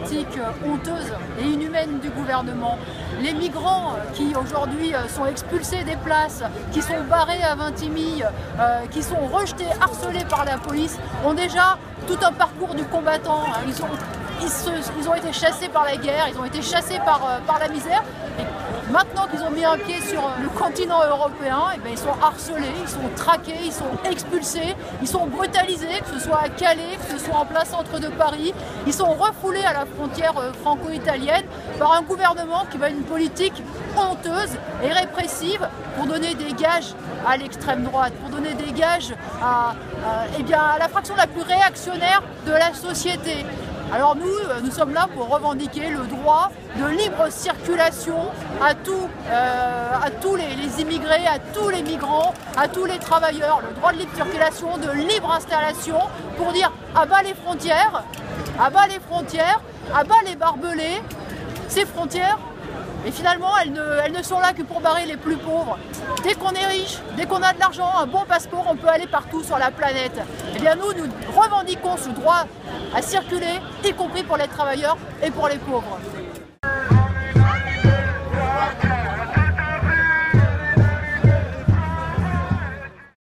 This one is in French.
politique honteuse et inhumaine du gouvernement. Les migrants qui aujourd'hui sont expulsés des places, qui sont barrés à Vintimille, qui sont rejetés, harcelés par la police, ont déjà tout un parcours du combattant. Ils ont été chassés par la guerre, ils ont été chassés par la misère. Et maintenant qu'ils ont mis un pied sur le continent européen, et bien ils sont harcelés, ils sont traqués, ils sont expulsés, ils sont brutalisés, que ce soit à Calais, que ce soit en plein centre de Paris. Ils sont refoulés à la frontière franco-italienne par un gouvernement qui va une politique honteuse et répressive pour donner des gages à l'extrême droite, pour donner des gages à la fraction la plus réactionnaire de la société. Alors nous sommes là pour revendiquer le droit de libre circulation à tous les immigrés, à tous les migrants, à tous les travailleurs, le droit de libre circulation, de libre installation, pour dire à bas les frontières, à bas les barbelés, ces frontières. Et finalement, elles ne sont là que pour barrer les plus pauvres. Dès qu'on est riche, dès qu'on a de l'argent, un bon passeport, on peut aller partout sur la planète. Eh bien nous revendiquons ce droit à circuler, y compris pour les travailleurs et pour les pauvres.